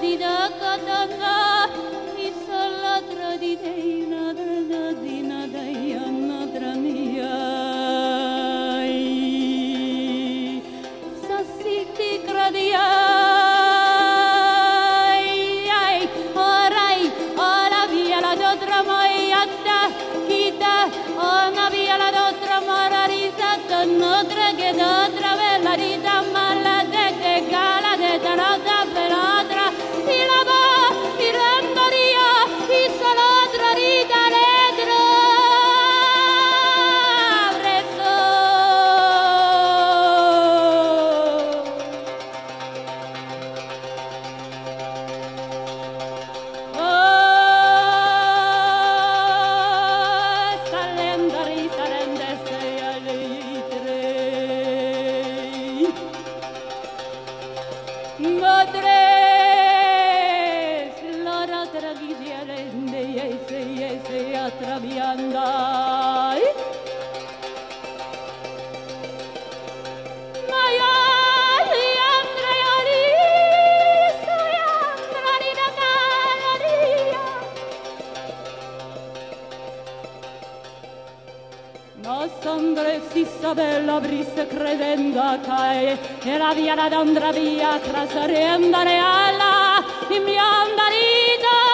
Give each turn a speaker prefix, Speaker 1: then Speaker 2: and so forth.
Speaker 1: di da katanga isalla tradi dei nadra di nadai anadrania sassiti gradia orai ola via la dotra moiatta kita ona via la dotra mararisa notra che dotra bella rita mala de gala de tarata pelatra si lava si rendoria si salatra rita ledra preso salendari salendesse Madre, la tragedia rende e se attravianda. Ma io li andrei da canaria. Ma Sandra si sa bella brissa credenda che era via da andra via, crasare andare alla in mia andarita.